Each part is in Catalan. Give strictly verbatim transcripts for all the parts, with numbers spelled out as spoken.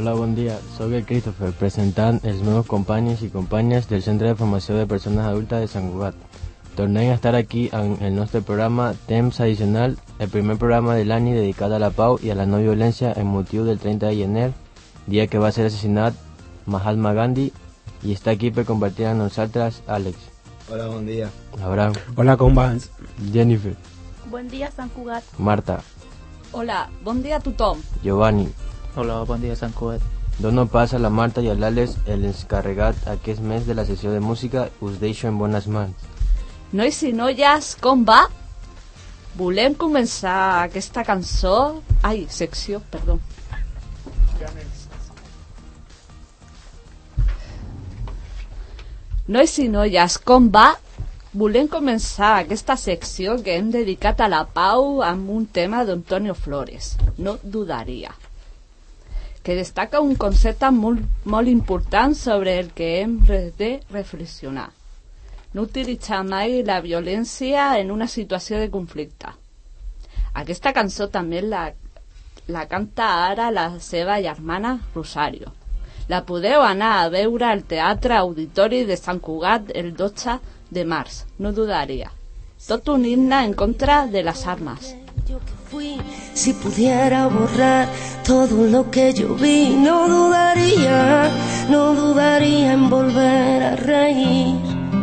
Hola, bon dia. Soc el Christopher, presentant els meus companys i companyes del Centre de Formació de Persones Adultes de Sant Cugat. Tornem a estar aquí en el nostre programa Temps Addicional, el primer programa de l'any dedicat a la pau i a la no violència en motiu del trenta de gener, dia que va ser assassinat Mahatma Gandhi, i està aquí per compartir amb nosaltres Àlex. Hola, bon dia. Abraham. Hola, com vas? Jennifer. Bon dia, Sant Cugat. Marta. Hola, bon dia a tothom. Giovanni. Hola, bon dia, Sant Cugat. Dono pas a la Marta i a l'Àlex, els encarregat aquest mes de la sessió de música. Us deixo en bones mans. Nois i noies, com va? Volem començar aquesta cançó... Ai, secció, perdó. Nois i noies, com va? Volem començar aquesta secció que hem dedicat a la pau amb un tema d'Antonio Flores, No dudaria, que destaca un concepte molt, molt important sobre el que hem de reflexionar. No utilitzar mai la violència en una situació de conflicte. Aquesta cançó també la, la canta ara la seva germana Rosario. La podeu anar a veure al Teatre Auditori de Sant Cugat el dotze de març, No dudaria. Tot un himne en contra de les armes. Si pudiera borrar todo lo que yo vi, no dudaría, no dudaría en volver a reír.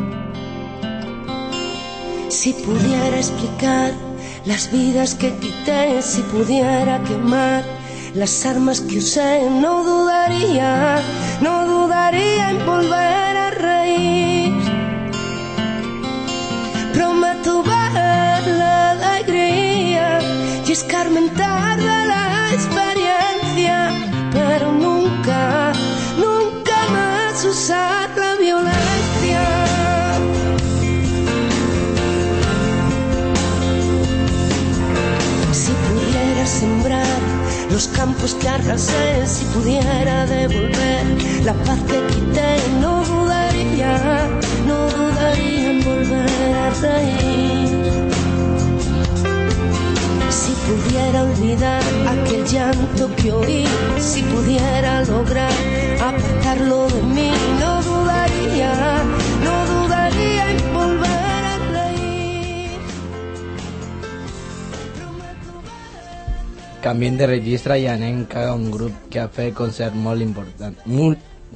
Si pudiera explicar las vidas que quité, si pudiera quemar las armas que usé, no dudaría, no dudaría en volver a reír. Prometo ver la alegría y escarmentar de la experiencia, pero nunca, nunca más usar la violencia. Si pudiera sembrar los campos que arrasé, si pudiera devolver la paz que quité, no dudaría, no dudaría en volver a reír. Si pudiera olvidar aquel llanto que oí, si pudiera lograr apartarlo de mí, no dudaría, no dudaría en volver a reír. Canviem de registre i anem a un grup que ha fet concert molt important. Molt...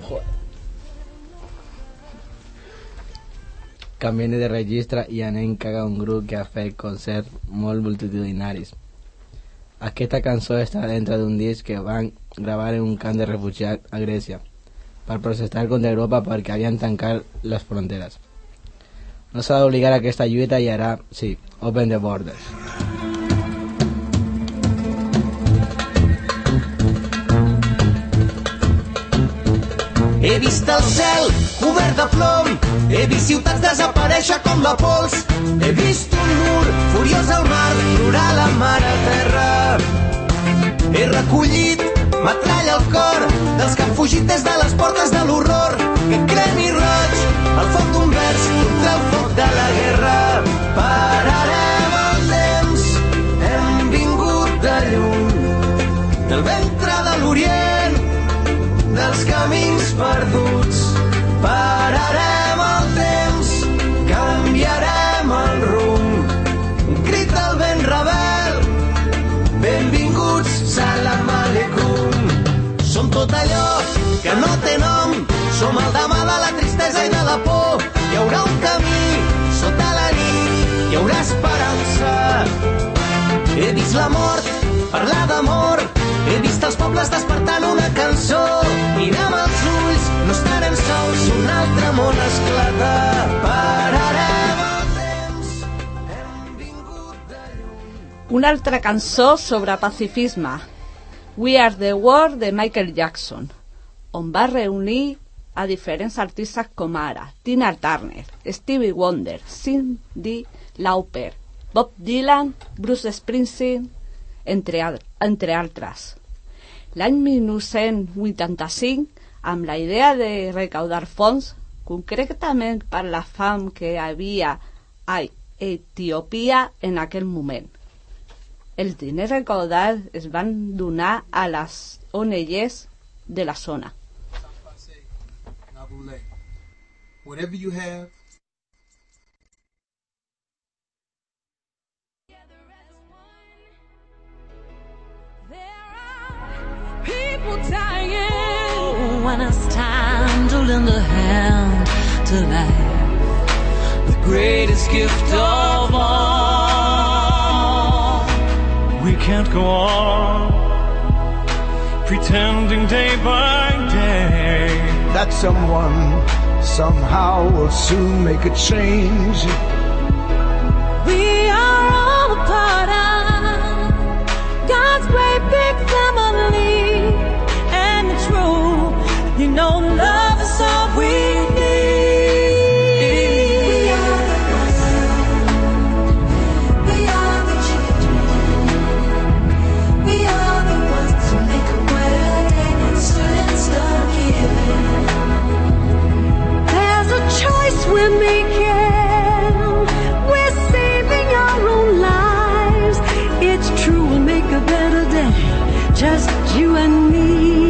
Canviem de registre i anem a un grup que ha fet concert molt multitudinaris. Aquesta cançó està dintre d'un disc que van gravar en un camp de refugiats a Grècia per protestar contra Europa perquè havien tancat les fronteres. No s'ha d'obligar a aquesta lluita i ara, sí, Open the Borders. He vist el cel cobert de plom, he vist ciutats desaparèixer com la pols, he vist un mur furiós al mar, plorar la mare terra. He recollit metralla al cor dels que han fugit des de les portes de l'horror, que cremi roig al foc d'un vers contra el foc de la guerra. Pararem el temps, hem vingut de lluny, del ventre de l'Orient, dels camins perduts. Pararem el temps, canviarem el rumb, un crit al vent rebel, benvinguts, salam aleikum. Som tot allò que no té nom, som el demà de la tristesa i de la por. Hi haurà un camí sota la nit, hi haurà esperança. He vist la mort, parlar d'amor, he vist els pobles despertant una cançó. Mirem els ulls, no estarem sols, un altre món esclata. Pararem el temps, hem vingut de lluny. Una altra cançó sobre pacifisme, We Are the World, de Michael Jackson, on va reunir a diferents artistes com ara Tina Turner, Stevie Wonder, Cyndi Lauper, Bob Dylan, Bruce Springsteen, entre, entre altres. L'any mil nou-cents vuitanta-cinc, amb la idea de recaudar fons, concretament per la fam que hi havia a Etiòpia en aquell moment. Els diners recaudats es van donar a les O N Ges de la zona. Whatever you have, people dying when it's time to lend a hand to life, the greatest gift of all. We can't go on pretending day by day that someone somehow will soon make a change. We are all a part of God's great big family, and it's true, you know, love is all we need. We are the ones, we are the children, we are the ones who make a better day, students start giving. There's a choice we're making, we're saving our own lives. It's true, we'll make a better day, just you and me.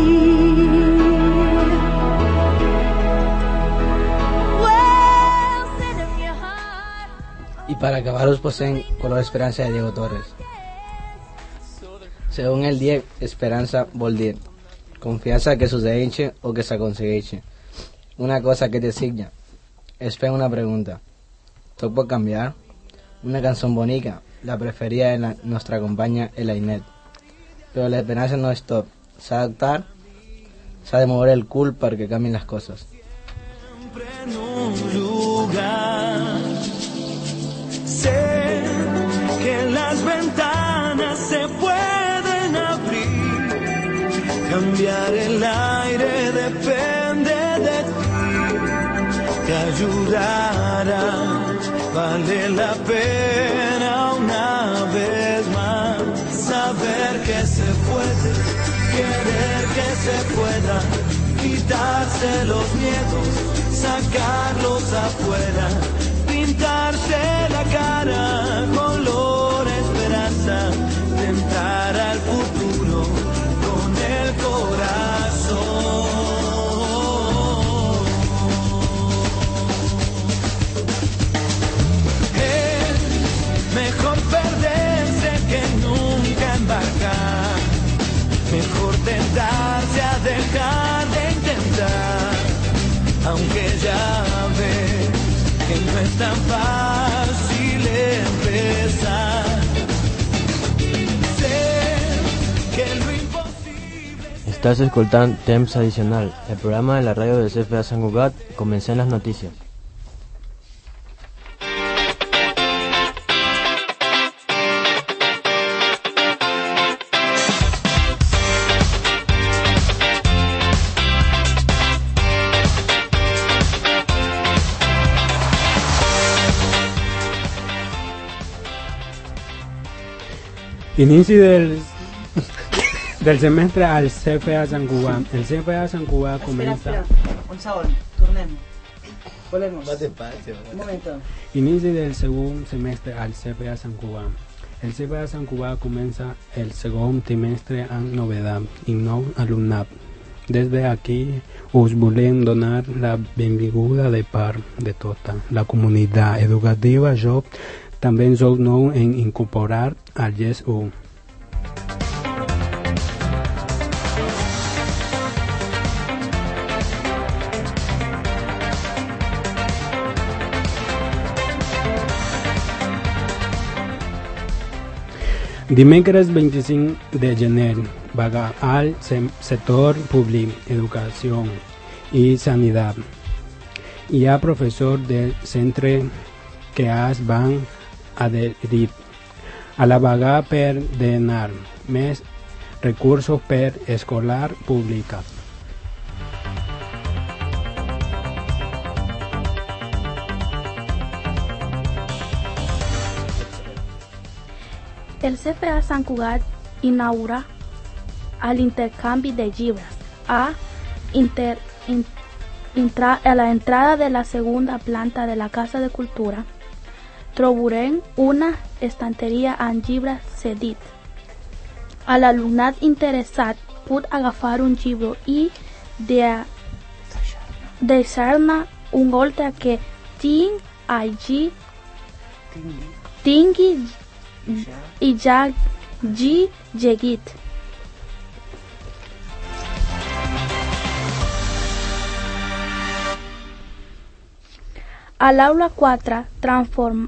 Well, sit in your heart. Y para acabar os poseen Color Esperanza de Diego Torres. Según el Diego, esperanza vol dir confiança que succeeixi o que s'aconsegueixi. Una cosa que te signa. Es fer una pregunta. ¿Tot pot canviar? Una cançó bonica, la preferida de la nostra companya Elainet. Però l'esperança no és tot. S'ha d'actar, s'ha de moure el cul perquè canvien les coses. siempre en un lugar. Sé que las ventanas se pueden abrir, cambiar el aire depende de ti, te ayudará, vale la pena una vez más, saber que se puede, querer que se pueda, quitarse los miedos, sacarlos afuera, pintarse la cara, color esperanza, tentar al futuro con el corazón. Es mejor perderse que nunca embarcar, mejor tentarse a dejar de intentar, aunque ya ves que no es tan fácil empezar. Sé que lo imposible... Estás escoltant Temps Addicional, el programa de la radio del C F A Sant Cugat. Comencem les notícies. Inici del, del semestre al C F A Sant Cugat. El C F A Sant Cugat comença... Espera, espera, un segon, tornem. Volvemos. Va despacio. Un momento. Inici del segon semestre al C F A Sant Cugat. El C F A Sant Cugat comença el segon trimestre amb novetat i nou alumnat. Des d'aquí us volem donar la benvinguda de part de tota la comunitat educativa. Jo també sou nou en incorporar al G E S u. Dimecres vint-i-cinc de gener, vaga al sector públic, educació i sanitat. Hi ha professors del centre que es van adherir a la vaga per demanar més recursos per escolar pública. El C F A Sant Cugat inaugura el intercanvi de llibres a, inter, in, intra, a la entrada de la segunda planta de la Casa de Cultura. Trobarem una estanteria amb llibres cedits. A l'alumnat interessat pot agafar un llibre i de deixar-ne un golpe que tinc allí tingui i ja hagi llegit. A l'aula quatre transform...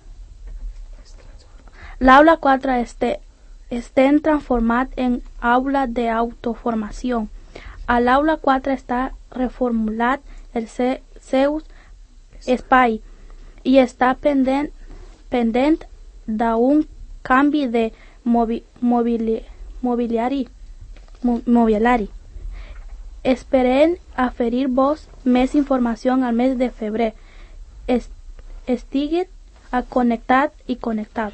L'aula quatre este... estem transformat en aula d'autoformació. A l'aula quatre està reformulat el se... seu espai i està pendent, pendent d'un canvi de mobi... mobili... mobiliari. Mo... mobiliari. Esperem oferir-vos més informació al mes de febrer. Est... Estigueu connectat i connectat.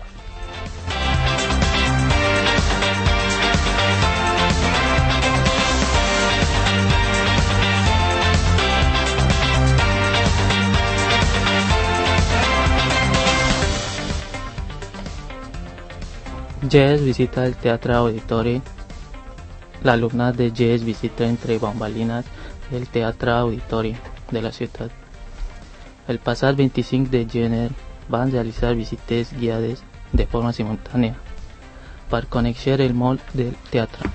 Jess visita el Teatro Auditori. La alumna de Jess visita entre bambalinas el Teatro Auditori de la ciutat. El passat vint-i-cinc de gener van realitzar visites guiades de forma simultània per conèixer el món del teatre.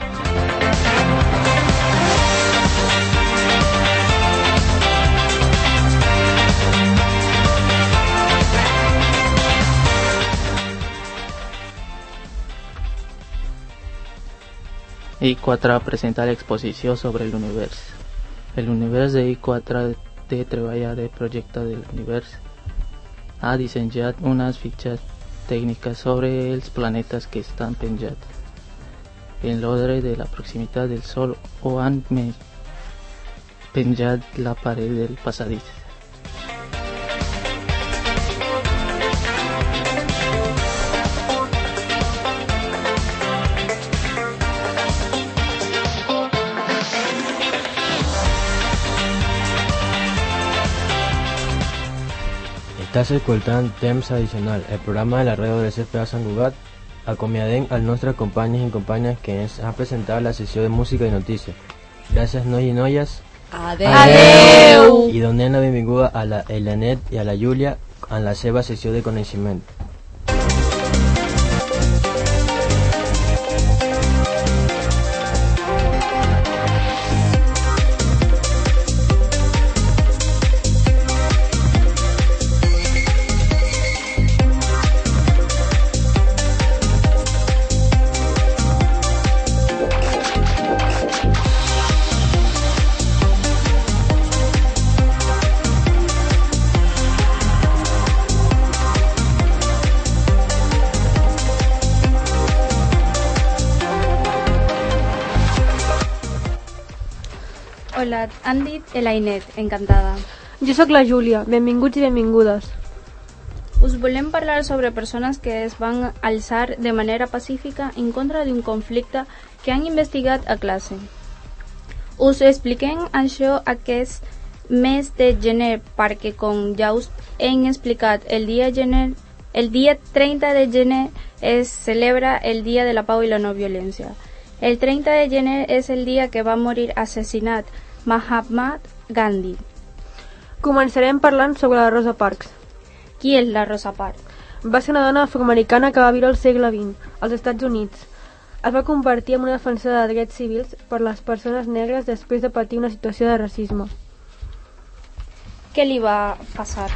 I quatre presenta l'exposició sobre l'univers. L'univers de I quatre de treballar de projecte de l'univers ha dissenyat unes fitxes tècniques sobre els planetes que estan penjats en l'ordre de la proximitat del Sol o han penjat la paret del passadís. Estàs escoltant Temps Addicional, el programa de la ràdio del C F A Sant Cugat. Acomiadem als nostres companys i companyes que ens han presentat la secció de música i notícies. Gràcies, nois i noies. Adeu. Adeu. I donem la benvinguda a la Elanet i a la Júlia en la seva secció de coneixement. Hola, han dit Elainet, encantada. Jo sóc la Júlia, benvinguts i benvingudes. Us volem parlar sobre persones que es van alçar de manera pacífica en contra d'un conflicte que han investigat a classe. Us expliquem això aquest mes de gener perquè, com ja us hem explicat, el dia, gener, el dia trenta de gener es celebra el Dia de la Pau i la No Violència. El trenta de gener és el dia que va morir assassinat Mahatma Gandhi. Començarem parlant sobre la Rosa Parks. Qui és la Rosa Parks? Va ser una dona afroamericana que va viure al segle vint, als Estats Units. Es va convertir en una defensora de drets civils per les persones negres després de patir una situació de racisme. Què li va passar?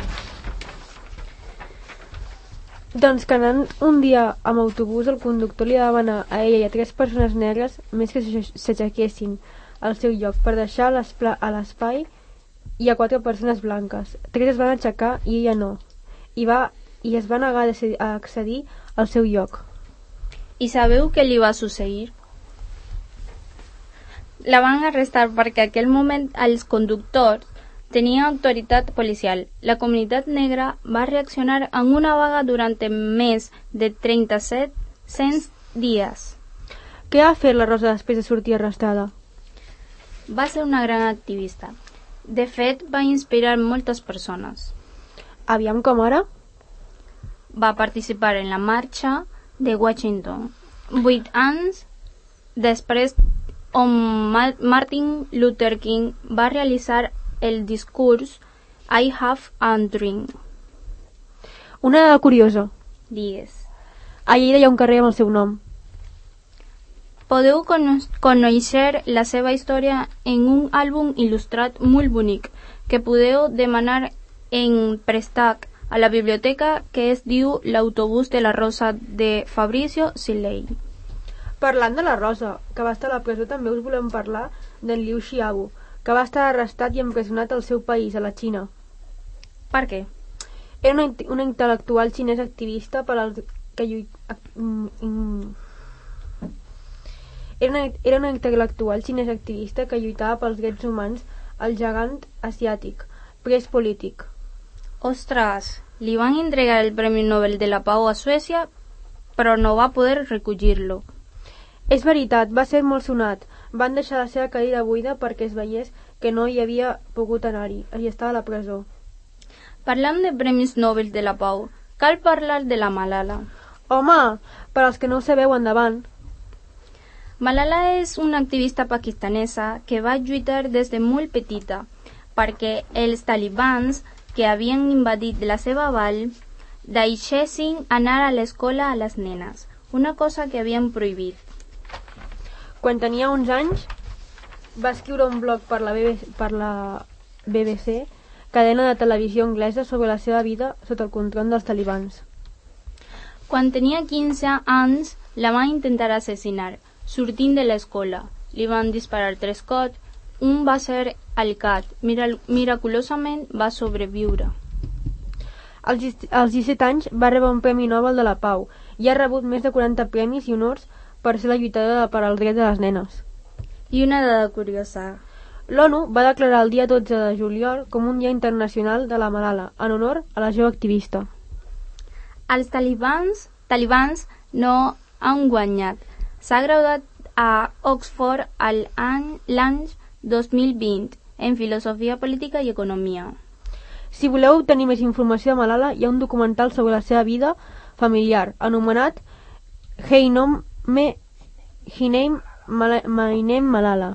Doncs que anant un dia amb autobús, el conductor li va demanar a ella i a tres persones negres més que s'aixequessin al seu lloc per deixar a l'espai i a quatre persones blanques. Tres es van aixecar i ella no, i, va, i es va negar a accedir al seu lloc. I sabeu què li va succeir? La van arrestar perquè en aquell moment els conductors tenien autoritat policial. La comunitat negra va reaccionar en una vaga durant més de trenta-set cents dies. Què va fer la Rosa després de sortir arrestada? Va ser una gran activista. De fet, va inspirar moltes persones. Aviam com ara? Va participar en la marxa de Washington. Vuit anys després on Ma- Martin Luther King va realitzar el discurs I Have a Dream. Una dada curiosa. Digues. A Lleida hi ha un carrer amb el seu nom. Podeu cono- conèixer la seva història en un àlbum il·lustrat molt bonic que podeu demanar en préstec a la biblioteca, que es diu L'autobús de la Rosa de Fabrizio Silei. Parlant de la Rosa, que va estar a la presó, també us volem parlar d'en Liu Xiaobo, que va estar arrestat i empresonat al seu país, a la Xina. Per què? Era una, una intel·lectual xinès activista per als que lluit... Mm, Era una, era una intel·lectual xinès activista que lluitava pels drets humans al gegant asiàtic, pres polític. Ostres, li van entregar el Premi Nobel de la Pau a Suècia, però no va poder recollir-lo. És veritat, va ser molt sonat. Van deixar la seva cadira buida perquè es veiés que no hi havia pogut anar-hi, i estava a la presó. Parlant de Premis Nobel de la Pau, cal parlar de la Malala. Home, per als que no ho sabeu, endavant. Malala és una activista pakistanesa que va lluitar des de molt petita perquè els talibans que havien invadit la seva vall deixessin anar a l'escola a les nenes, una cosa que havien prohibit. Quan tenia uns anys, va escriure un blog per la B B C, per la B B C, cadena de televisió anglesa, sobre la seva vida sota el control dels talibans. Quan tenia quinze anys, la van intentar assassinar. Sortint de l'escola, li van disparar tres cops, un va ser al cap, Mira- miraculosament va sobreviure. Als, als disset anys va rebre un Premi Nobel de la Pau i ha rebut més de quaranta premis i honors per ser la lluitadora per als drets de les nenes. I una dada curiosa. L'ONU va declarar el dia dotze de juliol com un dia internacional de la Malala, en honor a la jove activista. Els talibans, talibans no han guanyat. S'ha graduat a Oxford al any, l'any dos mil vint en Filosofia Política i Economia. Si voleu obtenir més informació de Malala, hi ha un documental sobre la seva vida familiar, anomenat Hey Nome, Her Name, Mal My Name Malala.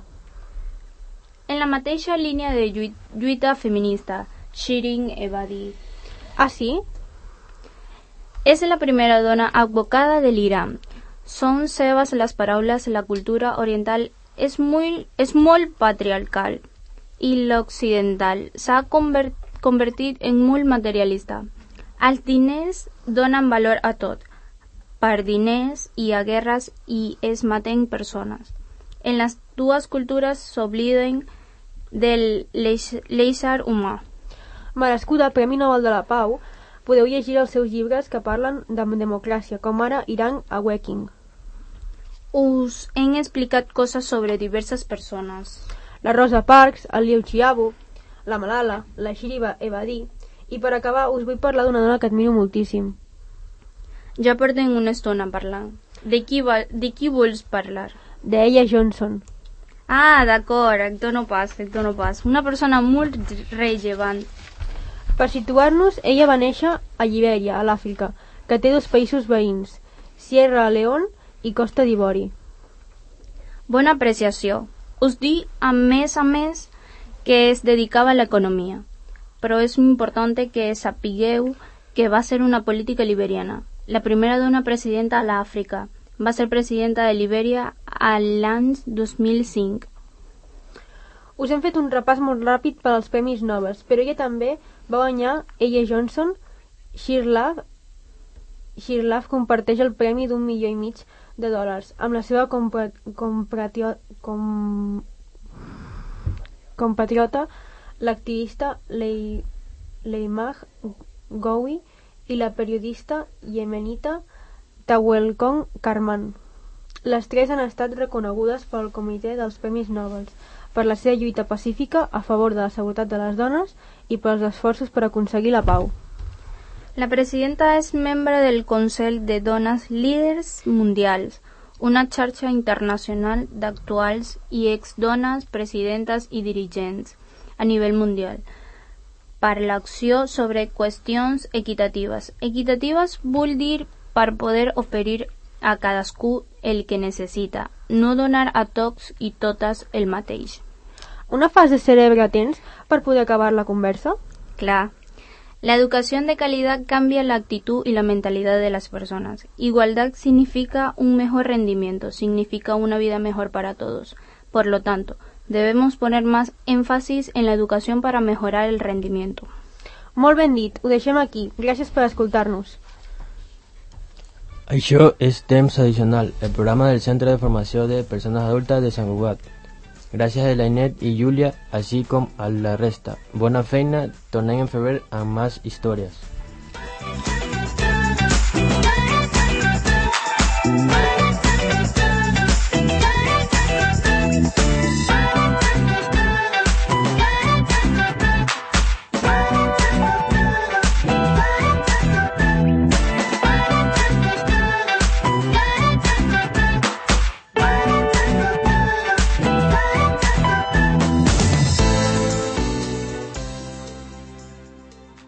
En la mateixa línia de lluit, lluita feminista, Shirin Ebadi. Ah, sí? És la primera dona advocada de l'Iran. Són seves les paraules, la cultura oriental és, muy, és molt patriarcal i l'occidental s'ha convert, convertit en molt materialista. Els diners donen valor a tot. Per diners hi ha guerres i es maten persones. En les dues cultures s'obliden del l'ésser humà. Merescuda Premi Nobel de la Pau, podeu llegir els seus llibres que parlen de democràcia, com ara Iran Awakening. Us hem explicat coses sobre diverses persones. La Rosa Parks, el Liu Xiaobo, la Malala, la Shiriva Ebadi, i per acabar us vull parlar d'una dona que admiro moltíssim. Ja portem una estona parlant. De qui, va, de qui vols parlar? D'Ella Johnson. Ah, d'acord, et dono pas, et dono pas. Una persona molt rellevant. Per situar-nos, ella va néixer a Libèria, a l'Àfrica, que té dos països veïns, Sierra Leone i Costa d'Ivori. Bona apreciació. Us dic, a més a més, que es dedicava a l'economia, però és important que sapigueu que va ser una política liberiana, la primera dona presidenta a l'Àfrica. Va ser presidenta de Libèria a l'any dos mil cinc. Us hem fet un repàs molt ràpid per als Premis Nobel, però ella també va guanyar Ella Johnson. Shirlaf Shirlaf comparteix el premi d'un milió i mig de dòlars amb la seva compra, compratio, com, compatriota, l'activista Lei, Leimah Gowi i la periodista yemenita Tawelkon Karman. Les tres han estat reconegudes pel Comitè dels Premis Nobel per la seva lluita pacífica a favor de la seguretat de les dones i pels esforços per aconseguir la pau. La presidenta és membre del Consell de Dones Líders Mundials, una xarxa internacional d'actuals i ex-dones presidentes i dirigents a nivell mundial per l'acció sobre qüestions equitatives. Equitatives vol dir per poder oferir a cadascú el que necessita, no donar a tots i totes el mateix. Una fase cerebre tens per poder acabar la conversa? Clar. La educación de calidad cambia la actitud y la mentalidad de las personas. Igualdad significa un mejor rendimiento, significa una vida mejor para todos. Por lo tanto, debemos poner más énfasis en la educación para mejorar el rendimiento. Molt ben dit, ho deixem aquí. Gràcies per escoltar-nos. Això és Temps Adicional, el programa del Centre de Formació de Persones Adultes de Sant Cugat. Gràcies a Elainet i Júlia, així com a la resta. Bona feina, tornem en febrer amb més històries.